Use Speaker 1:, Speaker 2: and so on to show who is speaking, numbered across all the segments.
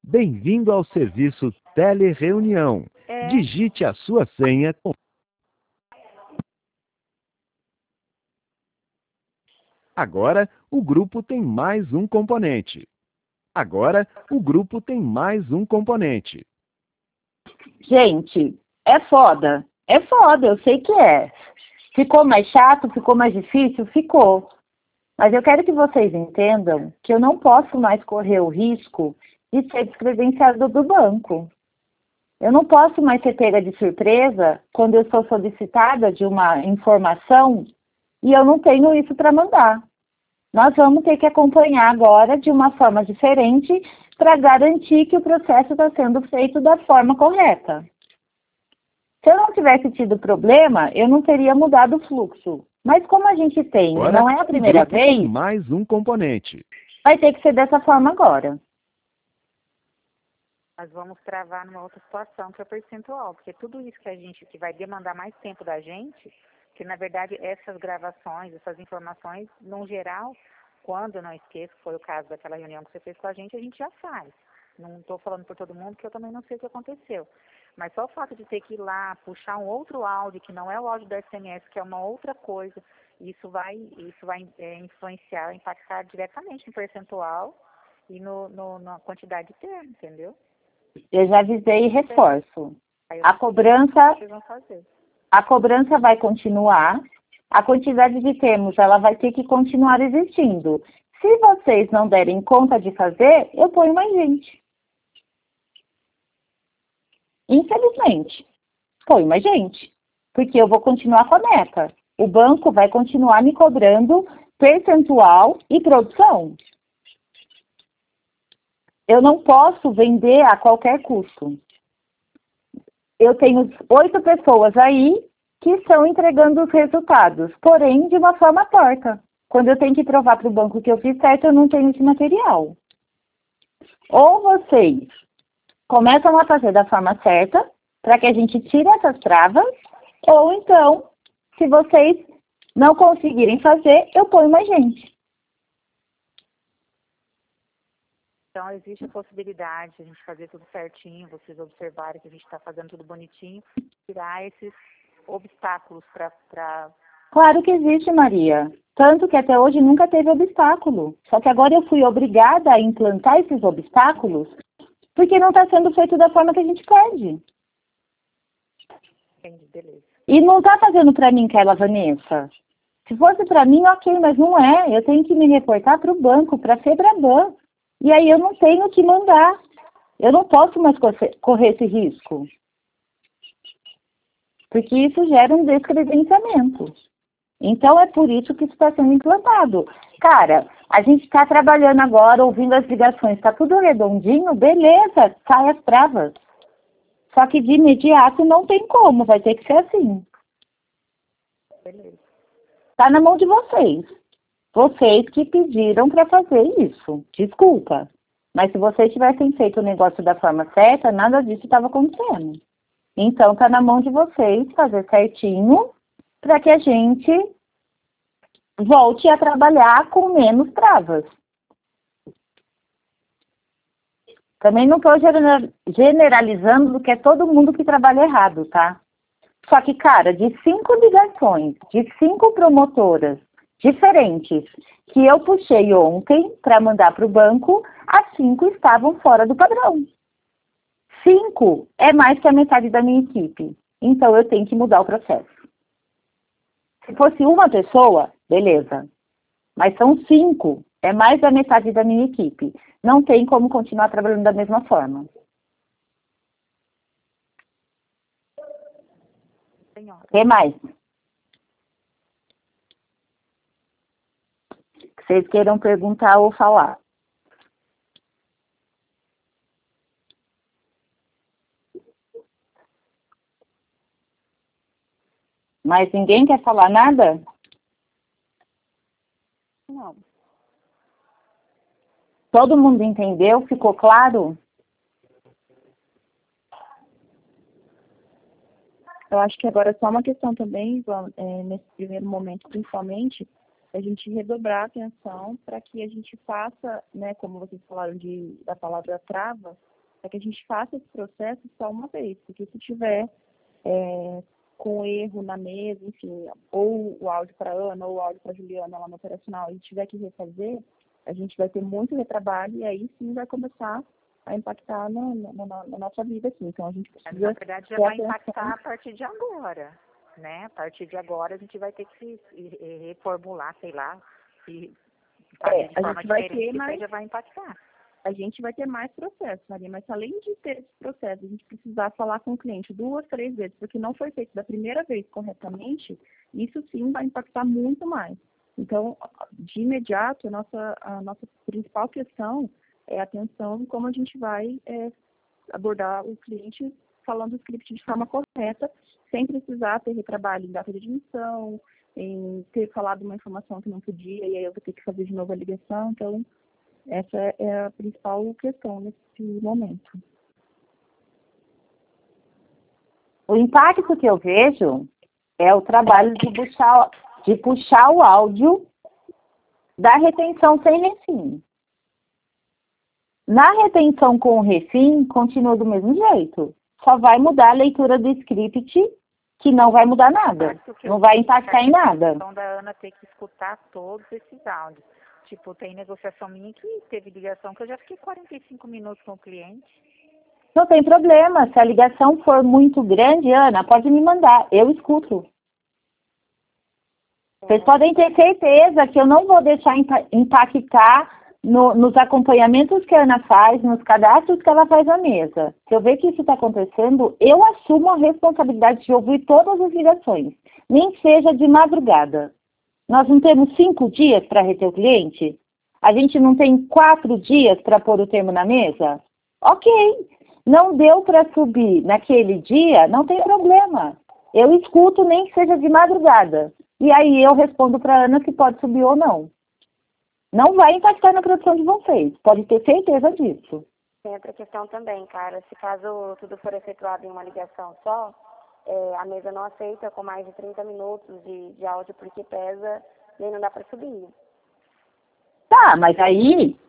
Speaker 1: Bem-vindo ao serviço Telereunião. Digite a sua senha. Agora, o grupo tem mais um componente.
Speaker 2: Gente, é foda. É foda, eu sei que é. Ficou mais chato, ficou mais difícil? Ficou. Mas eu quero que vocês entendam que eu não posso mais correr o risco de ser descredenciado do banco. Eu não posso mais ser pega de surpresa quando eu sou solicitada de uma informação e eu não tenho isso para mandar. Nós vamos ter que acompanhar agora de uma forma diferente para garantir que o processo está sendo feito da forma correta. Se eu não tivesse tido problema, eu não teria mudado o fluxo. Mas como a gente tem,
Speaker 1: Agora,
Speaker 2: não é a primeira
Speaker 1: o grupo tem
Speaker 2: vez,
Speaker 1: mais um componente.
Speaker 2: vai ter que ser dessa forma agora.
Speaker 3: Nós vamos travar numa outra situação, que é o percentual, porque tudo isso que vai demandar mais tempo da gente, que na verdade essas gravações, essas informações, no geral, quando eu não esqueço, foi o caso daquela reunião que você fez com a gente já faz. Não estou falando por todo mundo, que eu também não sei o que aconteceu. Mas só o fato de ter que ir lá, puxar um outro áudio, que não é o áudio da SMS, que é uma outra coisa, isso vai influenciar, impactar diretamente no percentual e na quantidade de termos, entendeu?
Speaker 2: Eu já avisei e reforço. A cobrança vai continuar, a quantidade de termos ela vai ter que continuar existindo. Se vocês não derem conta de fazer, eu ponho mais gente. Infelizmente, ponho mais gente, porque eu vou continuar com a meta. O banco vai continuar me cobrando percentual e produção. Eu não posso vender a qualquer custo. Eu tenho 8 pessoas aí que estão entregando os resultados, porém de uma forma torta. Quando eu tenho que provar para o banco que eu fiz certo, eu não tenho esse material. Ou vocês começam a fazer da forma certa, para que a gente tire essas travas, ou então, se vocês não conseguirem fazer, eu ponho mais gente.
Speaker 3: Então, existe a possibilidade de a gente fazer tudo certinho, vocês observarem que a gente está fazendo tudo bonitinho, tirar esses obstáculos para...
Speaker 2: Claro que existe, Maria. Tanto que até hoje nunca teve obstáculo. Só que agora eu fui obrigada a implantar esses obstáculos porque não está sendo feito da forma que a gente pede.
Speaker 3: Entendi, beleza.
Speaker 2: E não está fazendo para mim, Carla Vanessa. Se fosse para mim, ok, mas não é. Eu tenho que me reportar para o banco, para a Febraban. E aí eu não tenho que mandar. Eu não posso mais correr esse risco. Porque isso gera um descredenciamento. Então é por isso que isso está sendo implantado. Cara, a gente está trabalhando agora, ouvindo as ligações, está tudo redondinho, beleza, sai as travas. Só que de imediato não tem como, vai ter que ser assim.
Speaker 3: Beleza.
Speaker 2: Está na mão de vocês. Vocês que pediram para fazer isso. Desculpa. Mas se vocês tivessem feito o negócio da forma certa, nada disso estava acontecendo. Então está na mão de vocês fazer certinho para que a gente volte a trabalhar com menos travas. Também não estou generalizando que é todo mundo que trabalha errado, tá? Só que, cara, de 5 ligações, de 5 promotoras diferentes que eu puxei ontem para mandar para o banco, as 5 estavam fora do padrão. 5 é mais que a metade da minha equipe. Então, eu tenho que mudar o processo. Se fosse uma pessoa, beleza. Mas são 5. É mais da metade da minha equipe. Não tem como continuar trabalhando da mesma forma.
Speaker 3: Senhora.
Speaker 2: O que mais? Que vocês queiram perguntar ou falar. Mas ninguém quer falar nada?
Speaker 3: Não.
Speaker 2: Todo mundo entendeu? Ficou claro?
Speaker 4: Eu acho que agora é só uma questão também, nesse primeiro momento, principalmente, a gente redobrar a atenção para que a gente faça, né, como vocês falaram da palavra trava, para que a gente faça esse processo só uma vez, porque se tiver com erro na mesa, enfim, ou o áudio para a Ana, ou o áudio para a Juliana lá no operacional, e tiver que refazer, a gente vai ter muito retrabalho e aí sim vai começar a impactar na nossa vida aqui. Então a gente precisa...
Speaker 3: Na verdade, já vai impactar a partir de agora, né? A partir de agora a gente vai ter que se reformular, sei lá, e fazer de forma
Speaker 4: a gente vai
Speaker 3: diferente,
Speaker 4: ter mais...
Speaker 3: já vai impactar.
Speaker 4: A gente vai ter mais processos, Maria, mas além de ter esse processo, a gente precisar falar com o cliente 2, 3 vezes, porque não foi feito da primeira vez corretamente, isso sim vai impactar muito mais. Então, de imediato, a nossa principal questão é a atenção em como a gente vai abordar o cliente falando o script de forma correta, sem precisar ter retrabalho em data de admissão, em ter falado uma informação que não podia, e aí eu vou ter que fazer de novo a ligação. Então, essa é a principal questão nesse momento.
Speaker 2: O impacto que eu vejo é o trabalho de puxar o áudio da retenção sem refim. Na retenção com o refim, continua do mesmo jeito. Só vai mudar a leitura do script, que não vai mudar nada. Não vai impactar em nada.
Speaker 3: Então, da Ana ter que escutar todos esses áudios. Tipo, tem negociação minha que teve ligação que eu já fiquei 45 minutos com o cliente.
Speaker 2: Não tem problema. Se a ligação for muito grande, Ana, pode me mandar. Eu escuto. Vocês podem ter certeza que eu não vou deixar impactar nos acompanhamentos que a Ana faz, nos cadastros que ela faz na mesa. Se eu ver que isso está acontecendo, eu assumo a responsabilidade de ouvir todas as ligações, nem seja de madrugada. Nós não temos 5 dias para reter o cliente? A gente não tem 4 dias para pôr o termo na mesa? Ok. Não deu para subir naquele dia, não tem problema. Eu escuto nem que seja de madrugada. E aí eu respondo para a Ana se pode subir ou não. Não vai impactar na produção de vocês. Pode ter certeza disso.
Speaker 5: Tem outra questão também, cara. Se caso tudo for efetuado em uma ligação só, a mesa não aceita com mais de 30 minutos de áudio porque pesa e aí não dá para subir.
Speaker 2: Tá, mas aí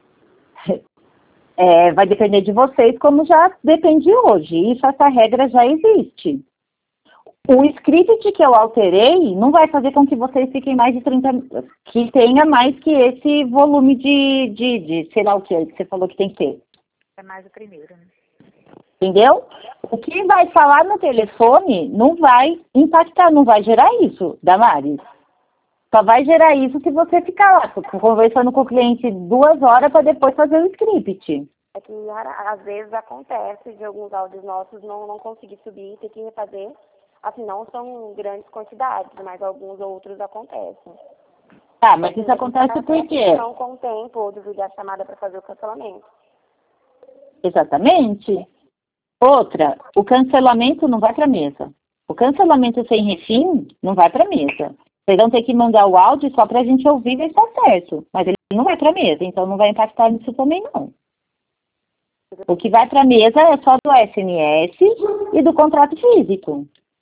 Speaker 2: vai depender de vocês como já depende hoje. Isso, essa regra já existe. O script que eu alterei não vai fazer com que vocês fiquem mais de 30, que tenha mais que esse volume de sei lá o que você falou que tem que ter.
Speaker 3: É mais o primeiro, né?
Speaker 2: Entendeu? O que vai falar no telefone não vai impactar, não vai gerar isso, Damares. Só vai gerar isso se você ficar lá conversando com o cliente 2 horas para depois fazer o script.
Speaker 5: É que às vezes acontece de alguns áudios nossos não conseguir subir, ter que refazer. Assim, não são grandes quantidades, mas alguns outros acontecem.
Speaker 2: Tá, mas isso acontece por quê?
Speaker 5: Não com tempo ou desligar a chamada para fazer o cancelamento.
Speaker 2: Exatamente. Outra, o cancelamento não vai para a mesa. O cancelamento sem refim não vai para a mesa. Vocês vão ter que mandar o áudio só para a gente ouvir e ver se está certo. Mas ele não vai para a mesa, então não vai impactar nisso também não. O que vai para a mesa é só do SMS e do contrato físico.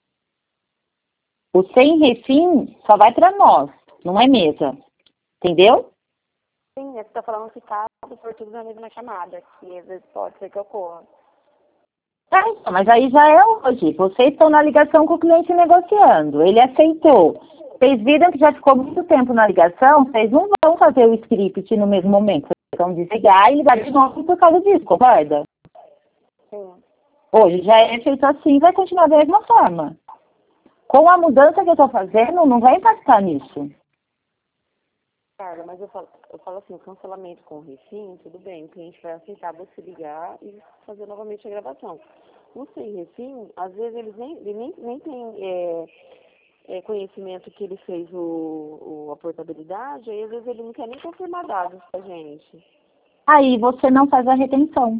Speaker 2: O sem refim só vai para nós, não é mesa. Entendeu?
Speaker 5: Sim, eu estou falando que caso for tudo na mesma chamada, que às vezes pode ser que ocorra.
Speaker 2: Tá, então, mas aí já é hoje. Vocês estão na ligação com o cliente negociando. Ele aceitou. Vocês viram que já ficou muito tempo na ligação, vocês não vão fazer o script no mesmo momento. Vocês vão desligar e ligar de novo por causa disso, concorda?
Speaker 5: Sim.
Speaker 2: Hoje já é feito assim, vai continuar da mesma forma. Com a mudança que eu estou fazendo, não vai impactar nisso.
Speaker 6: Cara, mas eu falo assim, o cancelamento com o refim, tudo bem, o cliente vai aceitar você ligar e fazer novamente a gravação. O sem refim, às vezes ele nem tem conhecimento que ele fez a portabilidade, aí às vezes ele não quer nem confirmar dados pra gente.
Speaker 2: Aí você não faz a retenção.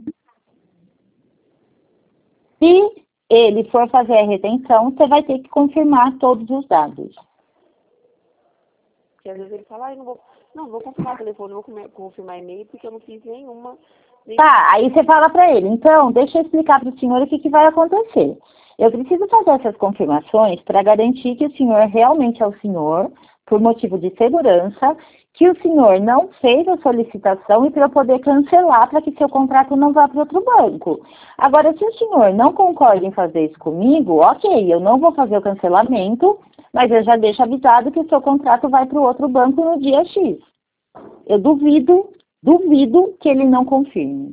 Speaker 2: Se ele for fazer a retenção, você vai ter que confirmar todos os dados.
Speaker 6: Porque às vezes ele fala, não vou confirmar telefone, não vou confirmar e-mail, porque eu não fiz nenhuma.
Speaker 2: Tá, aí você fala para ele, então, deixa eu explicar para o senhor o que vai acontecer. Eu preciso fazer essas confirmações para garantir que o senhor realmente é o senhor, por motivo de segurança, que o senhor não fez a solicitação e para eu poder cancelar para que seu contrato não vá para outro banco. Agora, se o senhor não concorda em fazer isso comigo, ok, eu não vou fazer o cancelamento, mas eu já deixo avisado que o seu contrato vai para o outro banco no dia X. Eu duvido que ele não confirme.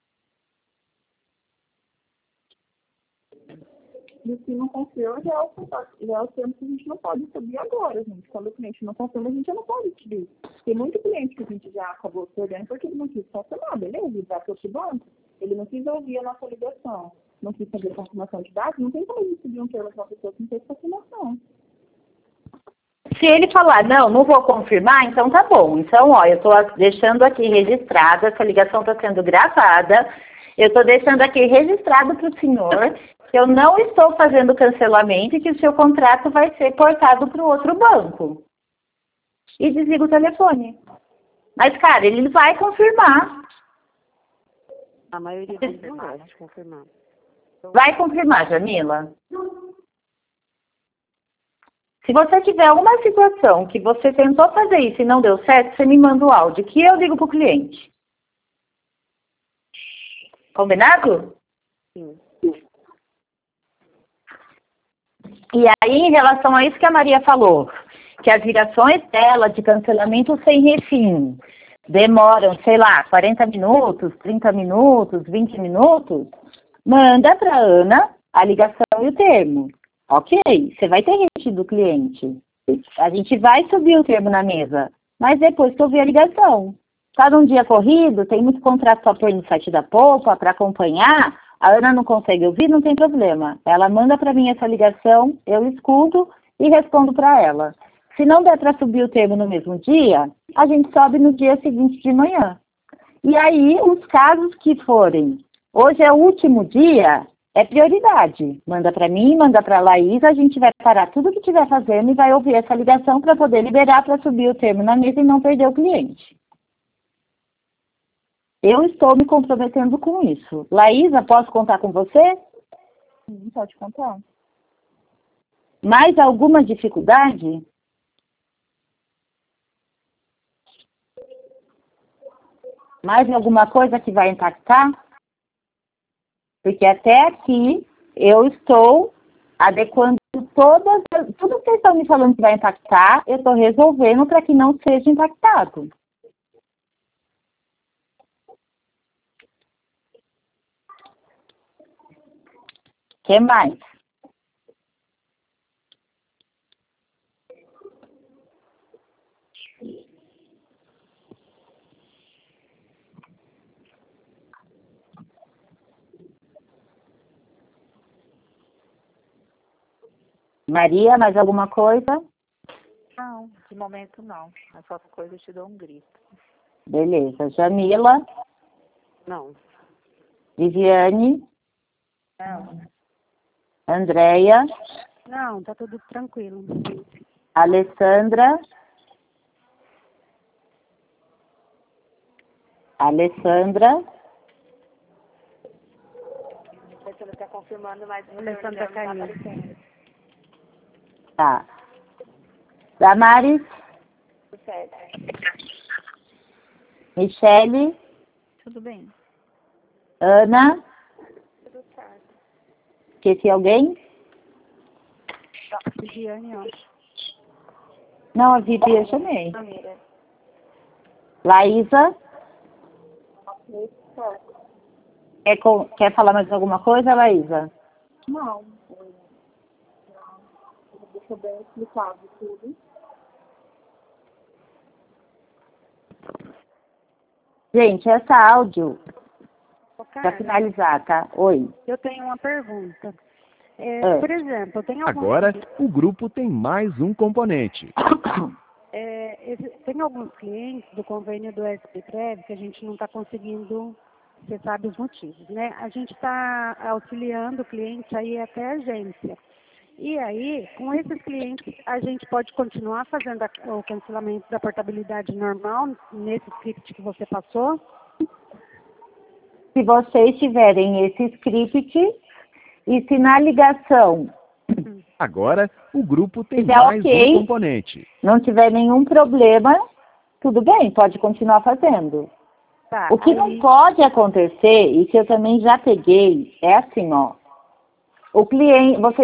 Speaker 4: E se não confirma, já é o termo que a gente não pode subir agora, gente. Quando o cliente não confirma, a gente já não pode subir. Tem muito cliente que a gente já acabou perdendo porque ele não quis confirmar, beleza? Ele vai para outro banco, ele não quis ouvir a nossa ligação, não quis fazer confirmação de dados, não tem como a gente subir um termo para uma pessoa que não fez confirmação.
Speaker 2: Se ele falar, não vou confirmar, então tá bom. Então, ó, eu estou deixando aqui registrada, essa ligação está sendo gravada, eu estou deixando aqui registrado para o senhor que eu não estou fazendo cancelamento e que o seu contrato vai ser portado para o outro banco. E desliga o telefone. Mas, cara, ele vai confirmar.
Speaker 6: A maioria deles não gosta de confirmar.
Speaker 2: Vai confirmar, Jamila? Se você tiver alguma situação que você tentou fazer isso e não deu certo, você me manda o áudio, que eu digo para o cliente. Combinado?
Speaker 6: Sim.
Speaker 2: E aí, em relação a isso que a Maria falou, que as ligações dela de cancelamento sem refim demoram, sei lá, 40 minutos, 30 minutos, 20 minutos, manda para a Ana a ligação e o termo. Ok, você vai ter retido do cliente. A gente vai subir o termo na mesa, mas depois que eu ver a ligação. Tá num dia corrido, tem muito contrato para pôr no site da Poupa, para acompanhar, a Ana não consegue ouvir, não tem problema. Ela manda para mim essa ligação, eu escuto e respondo para ela. Se não der para subir o termo no mesmo dia, a gente sobe no dia seguinte de manhã. E aí, os casos que forem, hoje é o último dia, é prioridade. Manda para mim, manda para a Laís, a gente vai parar tudo que estiver fazendo e vai ouvir essa ligação para poder liberar para subir o termo na mesa e não perder o cliente. Eu estou me comprometendo com isso. Laísa, posso contar com você?
Speaker 4: Sim, pode contar.
Speaker 2: Mais alguma dificuldade? Mais alguma coisa que vai impactar? Porque até aqui eu estou adequando tudo que vocês estão me falando que vai impactar, eu estou resolvendo para que não seja impactado. O que mais? Maria, mais alguma coisa?
Speaker 3: Não, de momento não. As outras coisas eu te dou um grito.
Speaker 2: Beleza. Jamila?
Speaker 6: Não.
Speaker 2: Viviane?
Speaker 3: Não.
Speaker 2: Andréia?
Speaker 7: Não, tá tudo tranquilo.
Speaker 2: Alessandra? Alessandra?
Speaker 5: Você não está confirmando, mas o
Speaker 7: Alessandra
Speaker 5: não tá
Speaker 7: caiu.
Speaker 5: aparecendo.
Speaker 2: Tá. Damares?
Speaker 5: Tudo certo.
Speaker 2: Michele?
Speaker 7: Tudo bem.
Speaker 2: Ana?
Speaker 5: Tudo certo.
Speaker 2: Esqueci alguém?
Speaker 7: Viviane, ó.
Speaker 2: Não, a Vivi eu chamei.
Speaker 5: Amira.
Speaker 2: Laísa?
Speaker 5: Tudo certo.
Speaker 2: Quer falar mais alguma coisa, Laísa?
Speaker 4: Não. Deixa bem explicado tudo.
Speaker 2: Gente, essa áudio,
Speaker 7: Ô,
Speaker 2: para
Speaker 7: Carla,
Speaker 2: finalizar, tá? Oi.
Speaker 7: eu tenho uma pergunta. Por exemplo, tem alguns,
Speaker 1: Agora, o grupo tem mais um componente.
Speaker 7: tem alguns clientes do convênio do SPPrev que a gente não está conseguindo, você sabe os motivos, né? A gente está auxiliando o cliente aí até a agência. E aí, com esses clientes, a gente pode continuar fazendo o cancelamento da portabilidade normal nesse script que você passou?
Speaker 2: Se vocês tiverem esse script e se na ligação
Speaker 1: Agora, o grupo tem
Speaker 2: tiver
Speaker 1: mais
Speaker 2: ok,
Speaker 1: um componente.
Speaker 2: não tiver nenhum problema, tudo bem, pode continuar fazendo.
Speaker 7: Tá,
Speaker 2: O que não pode acontecer, e que eu também já peguei, é assim, ó. O cliente, você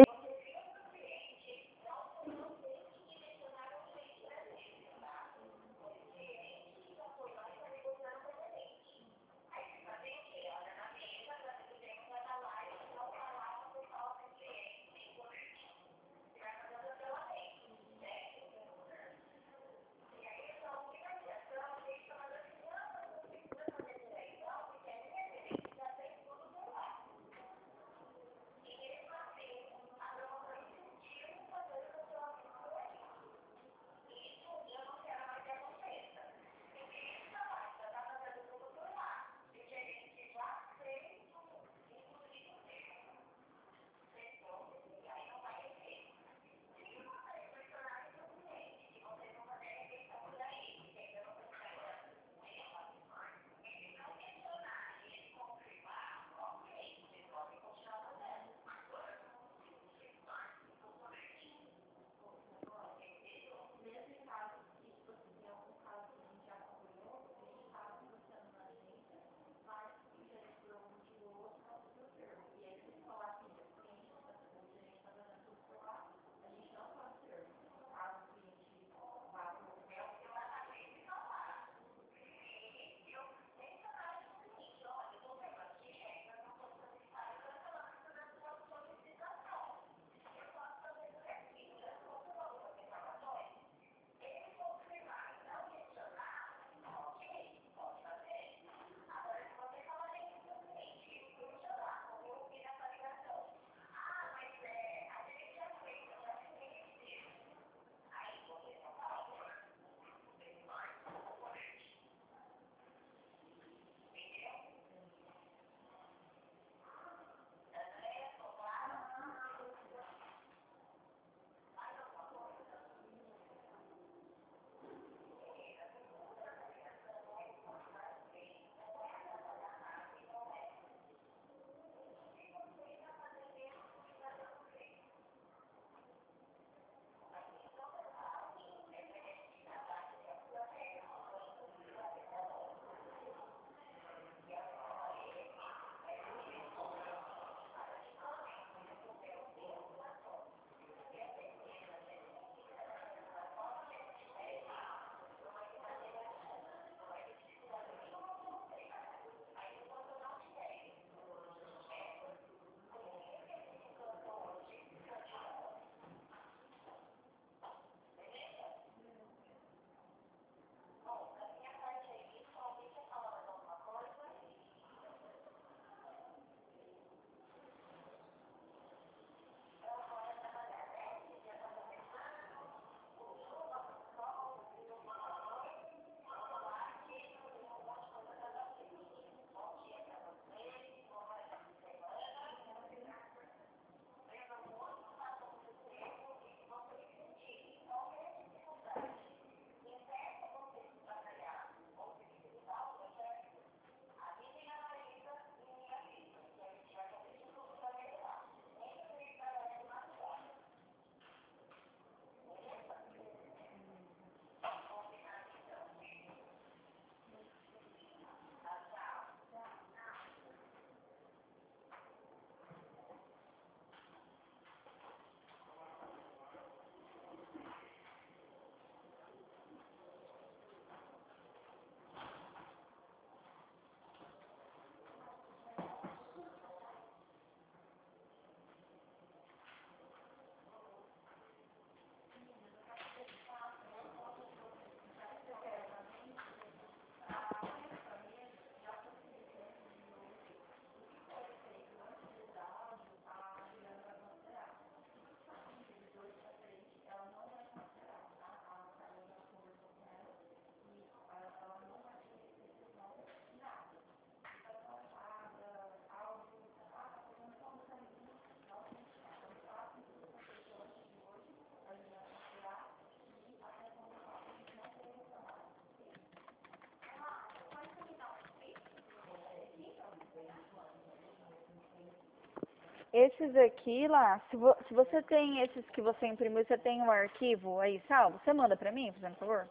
Speaker 8: Esses aqui lá, se você tem esses que você imprimiu, você tem um arquivo aí salvo, você manda pra mim, por favor?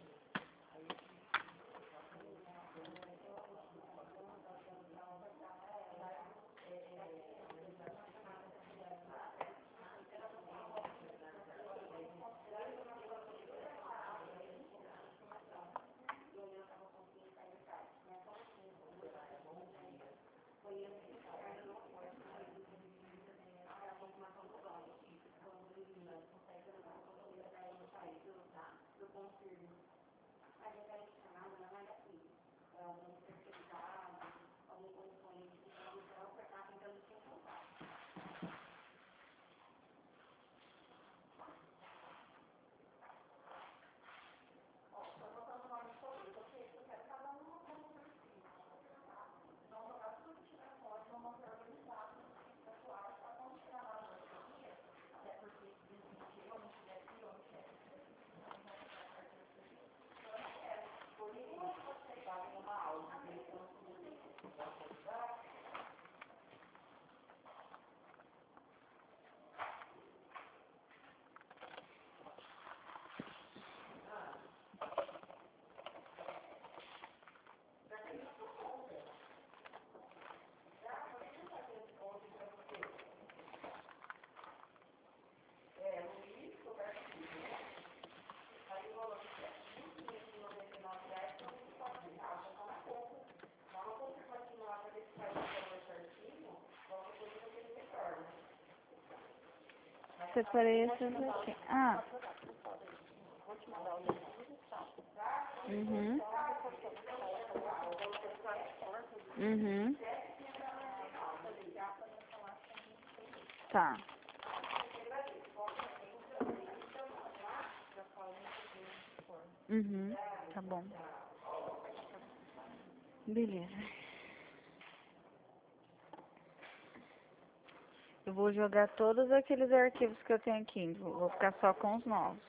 Speaker 8: Separei essas aqui. Ah. Uhum. Uhum. Tá. Uhum. Tá bom. Beleza. Eu vou jogar todos aqueles arquivos que eu tenho aqui. Vou ficar só com os novos.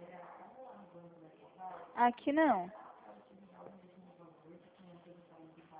Speaker 8: Aqui não.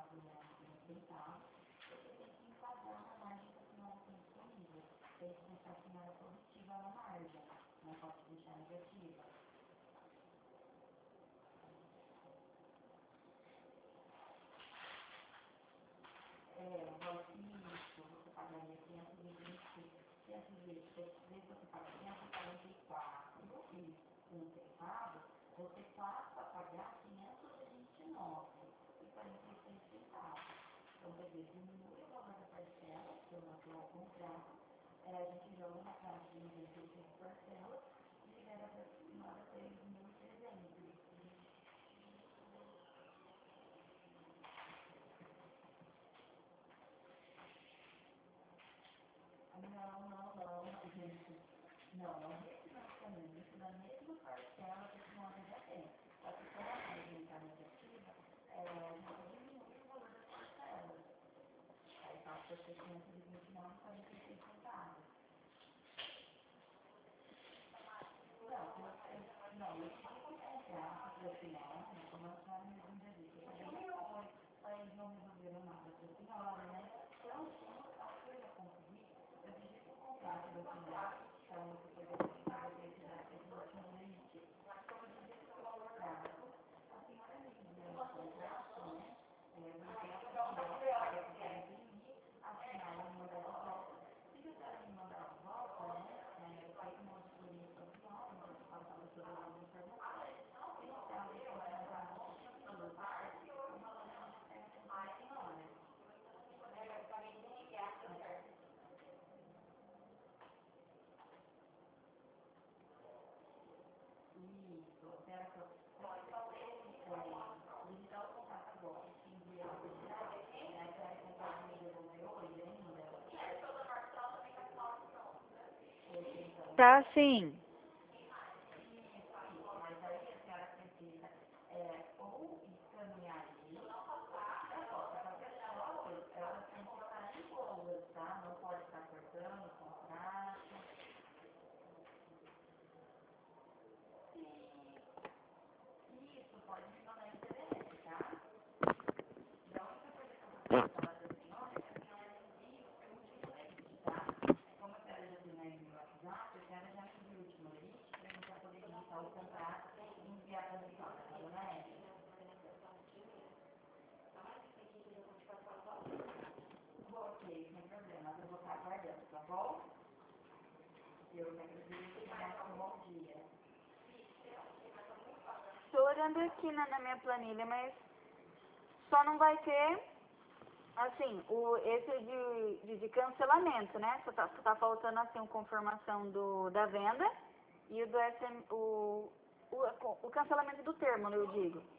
Speaker 8: Tá, sim. Estou olhando aqui na minha planilha, mas só não vai ter, assim, esse de cancelamento, né? Só tá faltando, assim, a confirmação da venda e o do SM, o cancelamento do termo, eu digo.